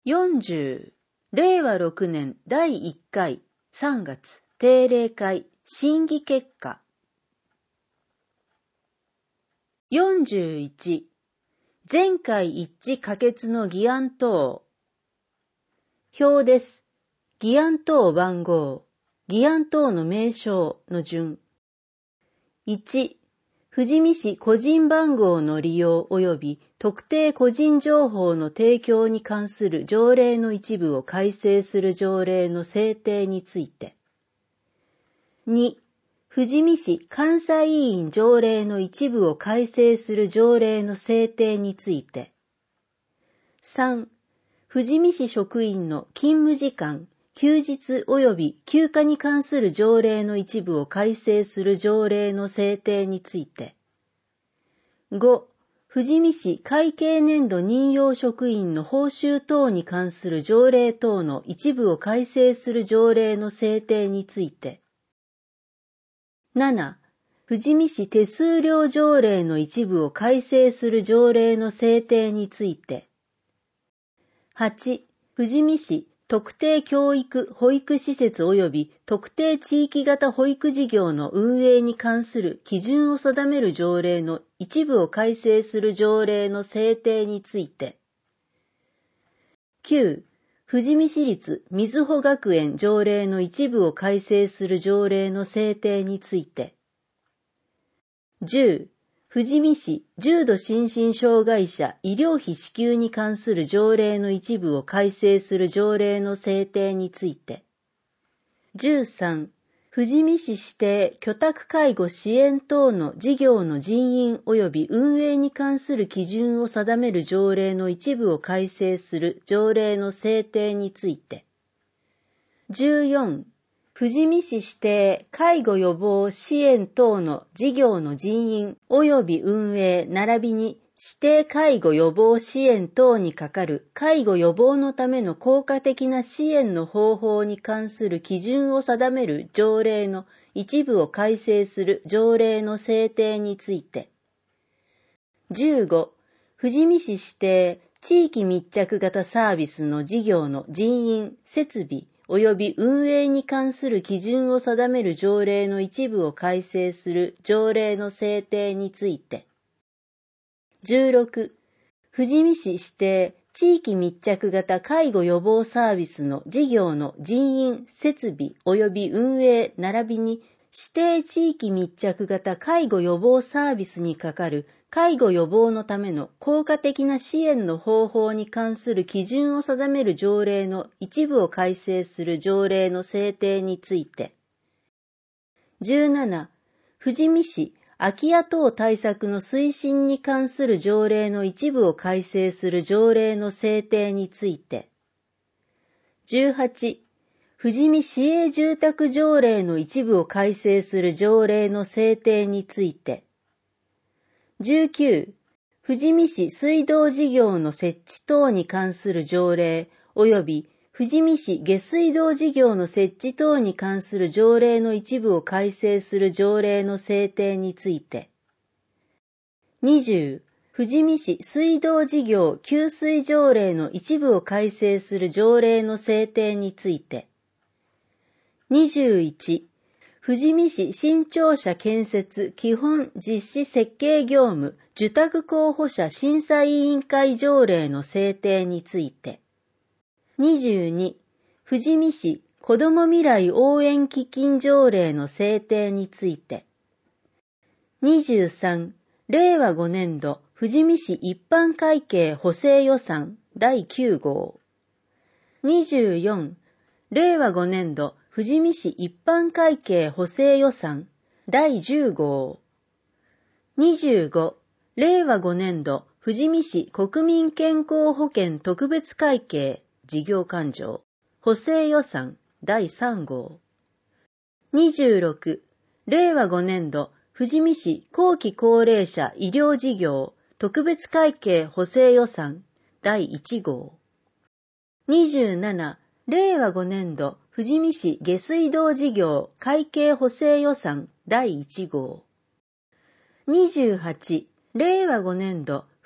40、令和6年第1回3月定例会審議結果。41、全会一致可決の議案等。表です。議案等番号、議案等の名称の順。1、富士見市個人番号の利用及び特定個人情報の提供に関する条例の一部を改正する条例の制定について。2、富士見市監査委員条例の一部を改正する条例の制定について。3、富士見市職員の勤務時間、休日及び休暇に関する条例の一部を改正する条例の制定について。5、富士見市会計年度任用職員の報酬等に関する条例等の一部を改正する条例の制定について。7、富士見市手数料条例の一部を改正する条例の制定について。8、富士見市特定教育保育施設及び特定地域型保育事業の運営に関する基準を定める条例の一部を改正する条例の制定について。9、富士見市立みずほ学園条例の一部を改正する条例の制定について。10、富士見市重度心身障害者医療費支給に関する条例の一部を改正する条例の制定について。13、富士見市指定居宅介護支援等の事業の人員及び運営に関する基準を定める条例の一部を改正する条例の制定について。14、富士見市指定介護予防支援等の事業の人員及び運営並びに指定介護予防支援等に係る介護予防のための効果的な支援の方法に関する基準を定める条例の一部を改正する条例の制定について。15、富士見市指定地域密着型サービスの事業の人員、設備及び運営に関する基準を定める条例の一部を改正する条例の制定について。16、富士見市指定地域密着型介護予防サービスの事業の人員、設備及び運営並びに指定地域密着型介護予防サービスに係る介護予防のための効果的な支援の方法に関する基準を定める条例の一部を改正する条例の制定について。17、富士見市空き家等対策の推進に関する条例の一部を改正する条例の制定について。18、富士見市営住宅条例の一部を改正する条例の制定について。19、富士見市水道事業の設置等に関する条例及び富士見市下水道事業の設置等に関する条例の一部を改正する条例の制定について。20、富士見市水道事業給水条例の一部を改正する条例の制定について。21、富士見市新庁舎建設基本実施設計業務受託候補者審査委員会条例の制定について。22、富士見市子ども未来応援基金条例の制定について。23、令和5年度富士見市一般会計補正予算第9号。24、令和5年度富士見市一般会計補正予算第10号。25、令和5年度富士見市国民健康保険特別会計事業勘定補正予算第3号。26、令和5年度富士見市後期高齢者医療事業特別会計補正予算第1号。27、令和5年度富士見市下水道事業会計補正予算第1号。28、令和5年度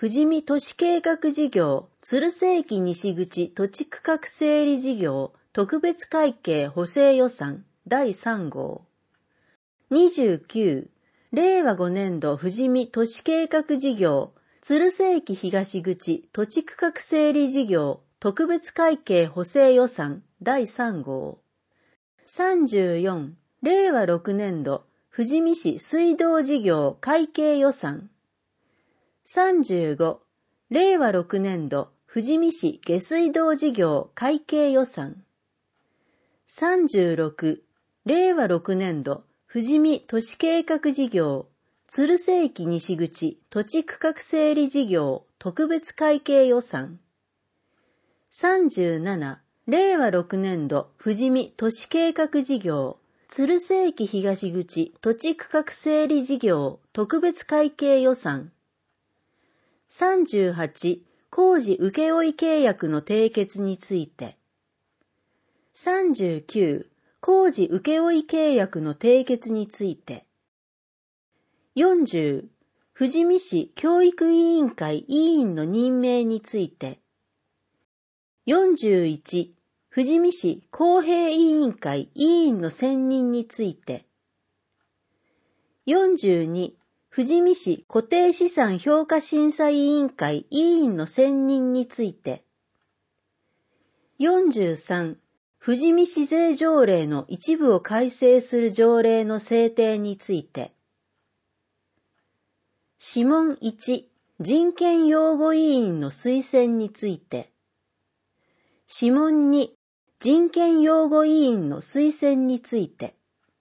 富士見都市計画事業鶴瀬駅西口土地区画整理事業特別会計補正予算第3号。29、令和5年度富士見都市計画事業鶴瀬駅東口土地区画整理事業特別会計補正予算第3号。34、令和6年度富士見市水道事業会計予算。35、令和6年度富士見市下水道事業会計予算。36、令和6年度富士見都市計画事業鶴瀬駅西口土地区画整理事業特別会計予算。37、令和6年度富士見都市計画事業鶴瀬駅東口土地区画整理事業特別会計予算。38、工事請負契約の締結について。39、工事請負契約の締結について。40、富士見市教育委員会委員の任命について。41、富士見市公平委員会委員の選任について。42、富士見市固定資産評価審査委員会委員の選任について。43、富士見市税条例の一部を改正する条例の制定について。諮問1、人権擁護委員の推薦について。諮問2、人権擁護委員の推薦について。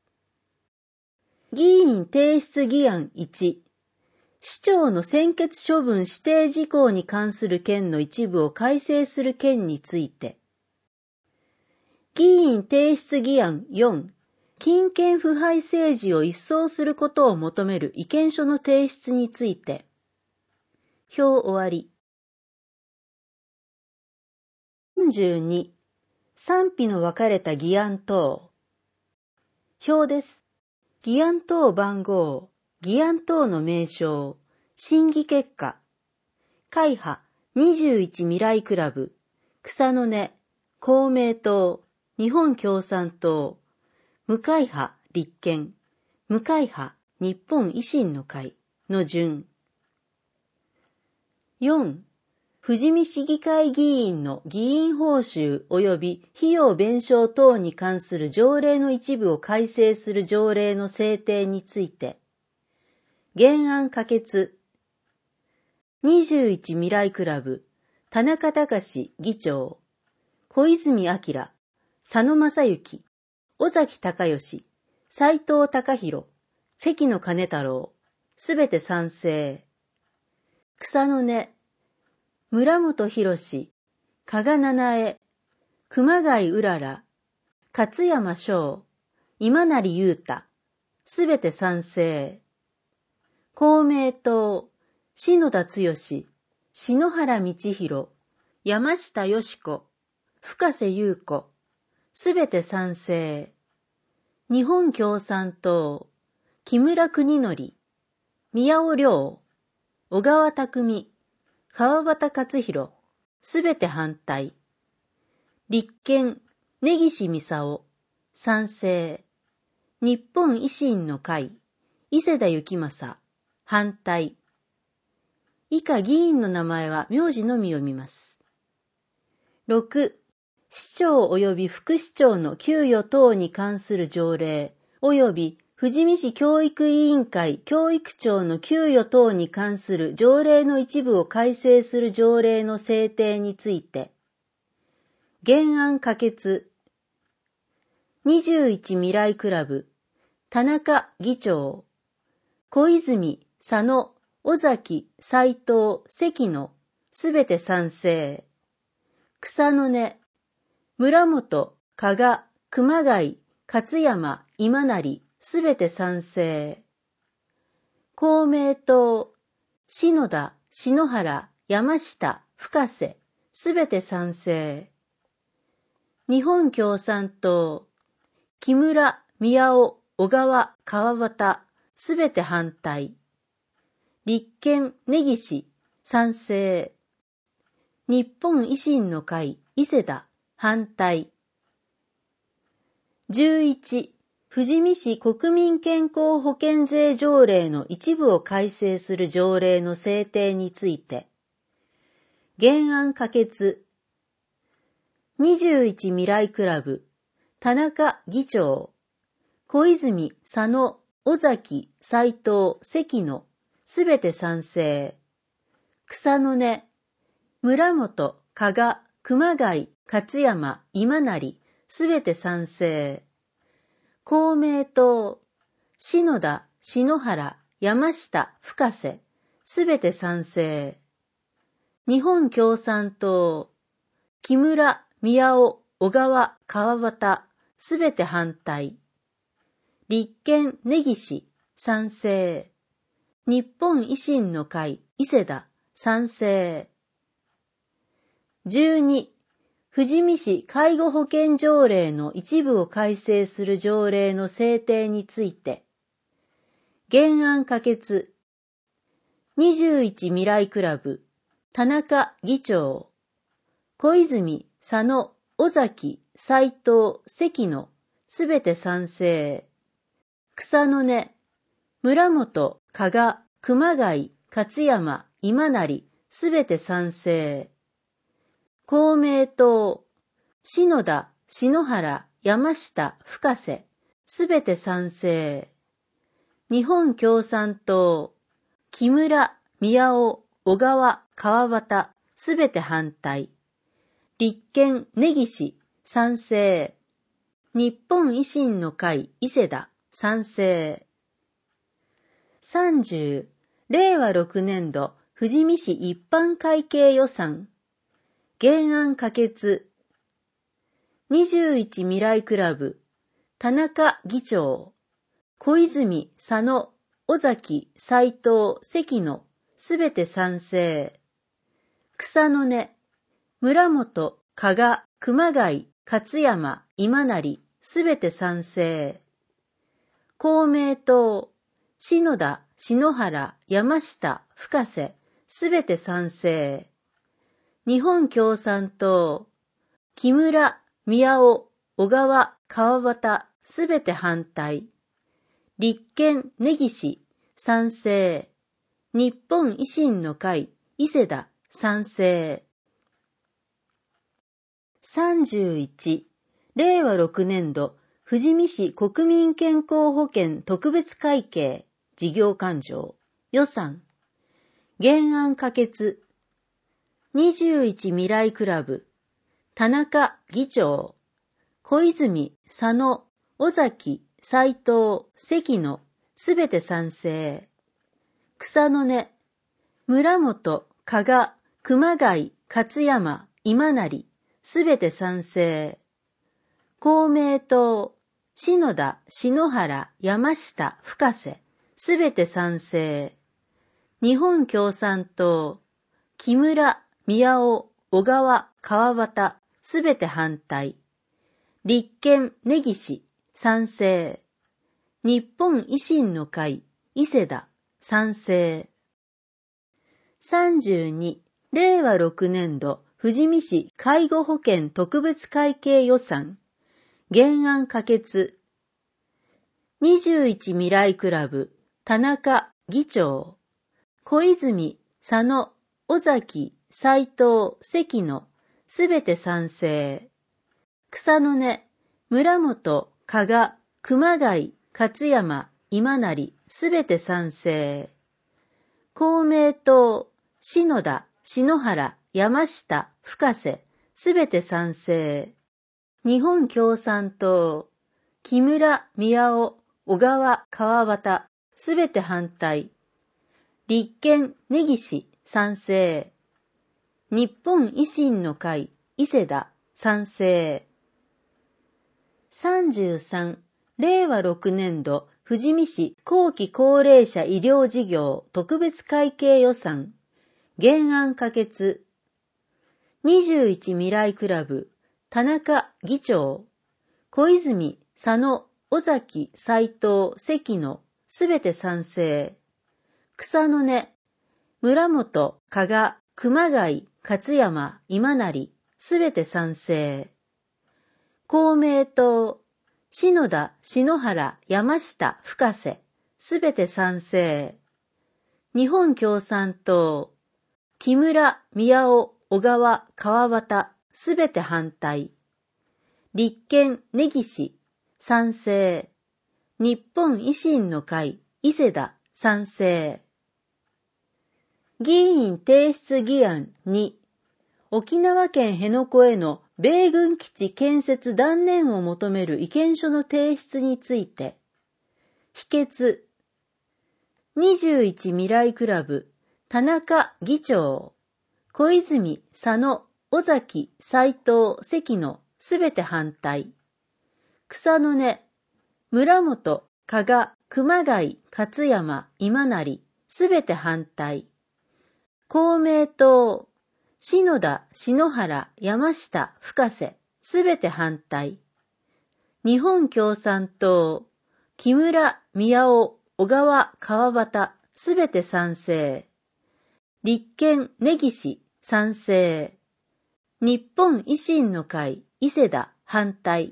議員提出議案1、市長の専決処分指定事項に関する件の一部を改正する件について。議員提出議案4、金権腐敗政治を一掃することを求める意見書の提出について。表終わり。42、賛否の分かれた議案等。表です。議案等番号、議案等の名称、審議結果。会派21未来クラブ、草の根、公明党、日本共産党、無会派立憲、無会派日本維新の会の順。4、富士見市議会議員の議員報酬及び費用弁償等に関する条例の一部を改正する条例の制定について。原案可決。21未来クラブ、田中隆議長、小泉明、佐野正幸、尾崎隆義、斉藤隆弘、関野金太郎、すべて賛成。草の根、村本博史、加賀七重、熊谷うらら、勝山翔、今成裕太、すべて賛成。公明党、篠田剛、篠原道弘、山下よし子、深瀬優子、すべて賛成。日本共産党、木村邦則、宮尾亮、小川匠、川端克弘、すべて反対。立憲、根岸美沙賛成。日本維新の会、伊勢田幸正、反対。以下議員の名前は名字のみ読みます。6、市長及び副市長の給与等に関する条例及び富士見市教育委員会教育長の給与等に関する条例の一部を改正する条例の制定について。原案可決。21未来クラブ、田中議長、小泉、佐野、尾崎、斉藤、関野、すべて賛成。草の根、村本、加賀、熊谷、勝山、今成、すべて賛成。公明党、篠田、篠原、山下、深瀬、すべて賛成。日本共産党、木村、宮尾、小川、川端、すべて反対。立憲、根岸、 賛成。日本維新の会、伊勢田、反対。11、富士見市国民健康保険税条例の一部を改正する条例の制定について、原案可決。21未来クラブ、田中議長、小泉、佐野、尾崎、斉藤、関野、すべて賛成。草の根、村本、加賀、熊谷、勝山、今成、すべて賛成。公明党、篠田、篠原、山下、深瀬、すべて賛成。日本共産党、木村、宮尾、小川、川端、すべて反対。立憲、根岸、賛成。日本維新の会、伊勢田、賛成。12、富士見市介護保険条例の一部を改正する条例の制定について、原案可決。21未来クラブ、田中議長、小泉、佐野、尾崎、斉藤、関野、すべて賛成。草の根、村本、加賀、熊谷、勝山、今成、すべて賛成。公明党、篠田、篠原、山下、深瀬、すべて賛成。日本共産党、木村、宮尾、小川、川端、すべて反対。立憲、根岸、賛成。日本維新の会、伊勢田、賛成。30、令和6年度、富士見市一般会計予算。原案可決。21未来クラブ、田中議長、小泉、佐野、尾崎、斉藤、関野、すべて賛成。草の根、村本、加賀、熊谷、勝山、今成、すべて賛成。公明党、篠田、篠原、山下、深瀬、すべて賛成。日本共産党、木村、宮尾、小川、川端、すべて反対。立憲、根岸、賛成。日本維新の会、伊勢田、賛成。31、令和6年度、富士見市国民健康保険特別会計、事業勘定、予算。原案可決。21未来クラブ、田中議長、小泉、佐野、尾崎、斉藤、関野、すべて賛成。草の根、村本、加賀、熊谷、勝山、今成、すべて賛成。公明党、篠田、篠原、山下、深瀬、すべて賛成。日本共産党、木村、宮尾、小川、川端、すべて反対。立憲、根岸、賛成。日本維新の会、伊勢田、賛成。32、令和6年度、富士見市介護保険特別会計予算。原案可決。21未来クラブ、田中議長、小泉、佐野、尾崎、斉藤、関野、すべて賛成。草の根、村本、加賀、熊谷、勝山、今成、すべて賛成。公明党、篠田、篠原、山下、深瀬、すべて賛成。日本共産党、木村、宮尾、小川、川端、すべて反対。立憲、根岸、賛成。日本維新の会、伊勢田、賛成。33、令和6年度、富士見市後期高齢者医療事業特別会計予算。原案可決。21未来クラブ、田中議長、小泉、佐野、尾崎、斉藤、関野、すべて賛成。草の根、 村本、加賀、熊谷、勝山、今成、すべて賛成。公明党、篠田、篠原、山下、深瀬、すべて賛成。日本共産党、木村、宮尾、小川、川端、すべて反対。立憲、根岸、賛成。日本維新の会、伊勢田、賛成。議員提出議案2、沖縄県辺野古への米軍基地建設断念を求める意見書の提出について、否決。21未来クラブ、田中議長、小泉、佐野、尾崎、斉藤、関野、すべて反対。草の根、村本、加賀、熊谷、勝山、今成、すべて反対。公明党、篠田、篠原、山下、深瀬、すべて反対。日本共産党、木村、宮尾、小川、川端、すべて賛成。立憲、根岸、賛成。日本維新の会、伊勢田、反対。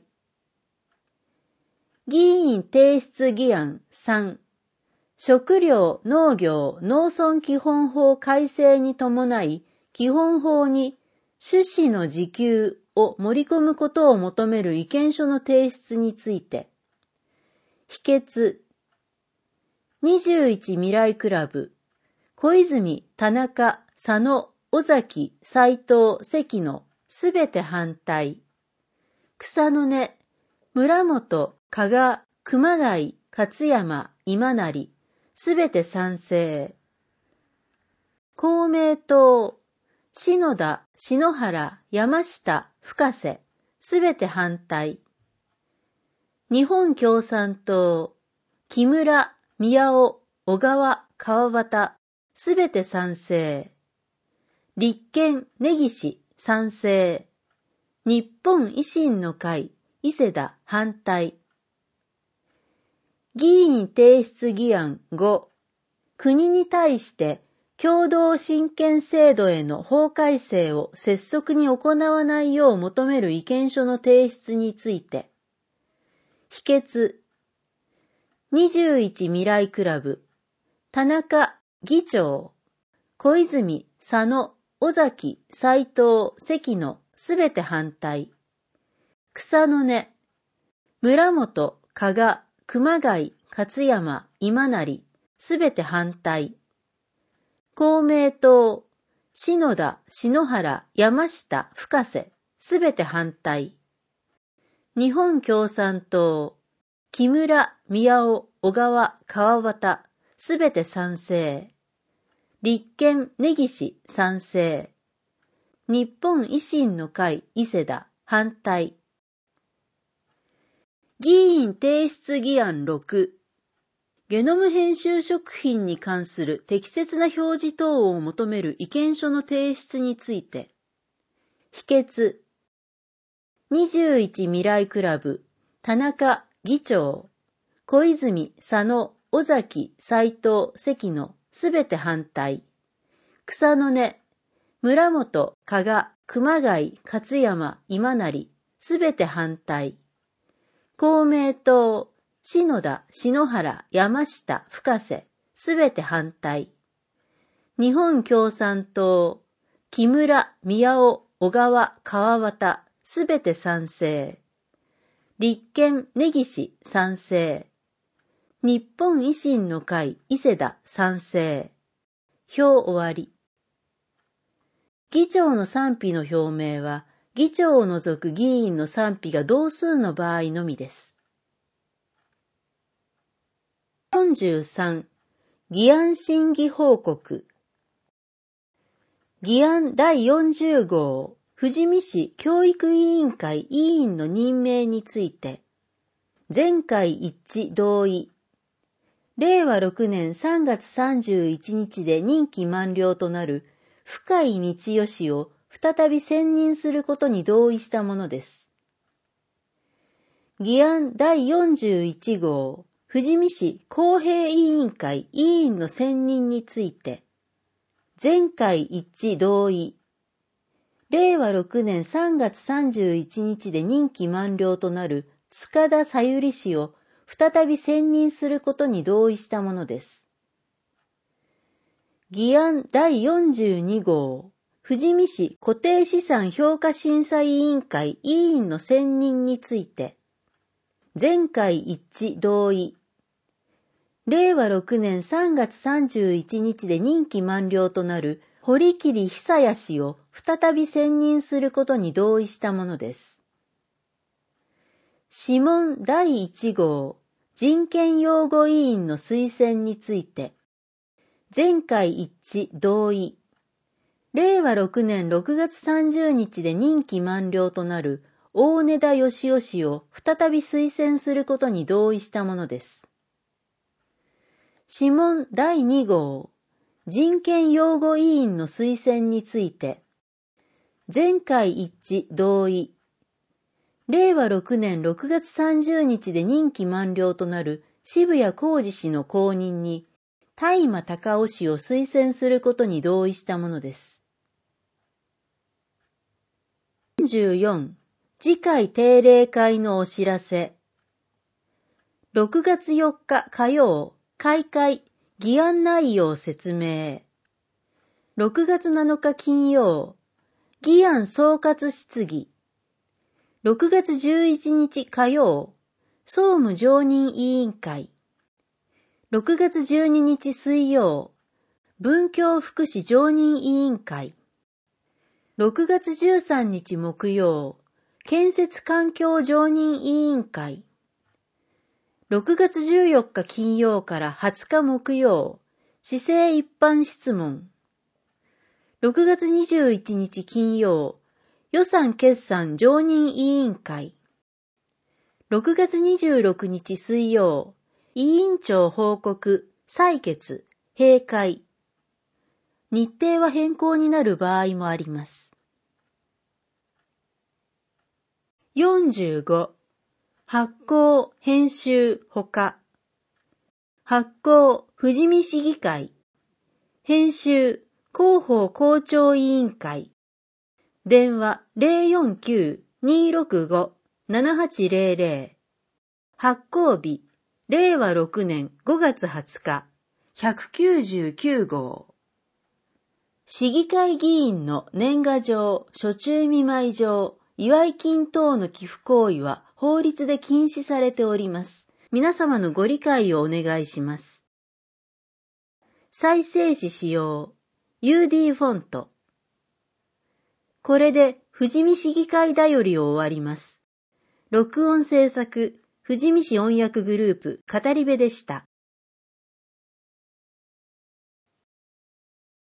議員提出議案3、食料・農業・農村基本法改正に伴い、基本法に種子の自給を盛り込むことを求める意見書の提出について、否決。21未来クラブ、小泉、田中、佐野、尾崎、斉藤、関野、すべて反対。草の根、村本、加賀、熊谷、勝山、今成、すべて賛成。公明党、篠田、篠原、山下、深瀬、すべて反対。日本共産党、木村、宮尾、小川、川端、すべて賛成。立憲、根岸、賛成。日本維新の会、伊勢田、反対。議員提出議案5、国に対して共同親権制度への法改正を拙速に行わないよう求める意見書の提出について、否決。21未来クラブ、田中議長、小泉、佐野、尾崎、斉藤、関野、すべて反対。草の根、村本、加賀、熊谷、勝山、今成、すべて反対。公明党、篠田、篠原、山下、深瀬、すべて反対。日本共産党、木村、宮尾、小川、川端、すべて賛成。立憲、根岸、賛成。日本維新の会、伊勢田、反対。議員提出議案6、ゲノム編集食品に関する適切な表示等を求める意見書の提出について、否決。21未来クラブ、田中議長、小泉、佐野、尾崎、斉藤、関野、すべて反対。草の根、村本、加賀、熊谷、勝山、今成、すべて反対。公明党、篠田、篠原、山下、深瀬、すべて反対。日本共産党、木村、宮尾、小川、川端、すべて賛成。立憲、根岸、賛成。日本維新の会、伊勢田、賛成。票終わり。議長の賛否の表明は、議長を除く議員の賛否が同数の場合のみです。43、議案審議報告。議案第40号、富士見市教育委員会委員の任命について、全会一致同意。令和6年3月31日で任期満了となる深井道義を再び選任することに同意したものです。議案第41号、富士見市公平委員会委員の選任について、 全会一致同意。令和6年3月31日で任期満了となる塚田さゆり氏を再び選任することに同意したものです。議案第42号、富士見市固定資産評価審査委員会委員の選任について、全会一致同意。令和6年3月31日で任期満了となる堀切久彌氏を再び選任することに同意したものです。諮問第1号、人権擁護委員の推薦について、全会一致同意。令和6年6月30日で任期満了となる大根田義雄氏を再び推薦することに同意したものです。諮問第2号、人権擁護委員の推薦について、全会一致同意。令和6年6月30日で任期満了となる渋谷浩二氏の後任に、大間隆夫氏を推薦することに同意したものです。44、次回定例会のお知らせ。6月4日火曜、開会、議案内容説明。6月7日金曜、議案総括質疑。6月11日火曜、総務常任委員会。6月12日水曜、文教福祉常任委員会。6月13日木曜、建設環境常任委員会。6月14日金曜から20日木曜、市政一般質問。6月21日金曜、予算決算常任委員会。6月26日水曜、委員長報告、採決、閉会。日程は変更になる場合もあります。45、発行、編集、ほか。発行、富士見市議会。編集、広報校長委員会。電話 049-265-7800。発行日、令和6年5月20日、199号。市議会議員の年賀状、暑中見舞い状、祝金等の寄付行為は法律で禁止されております。皆様のご理解をお願いします。再生紙使用、UD フォント。これで富士見市議会だよりを終わります。録音制作、富士見市音訳グループ、語り部でした。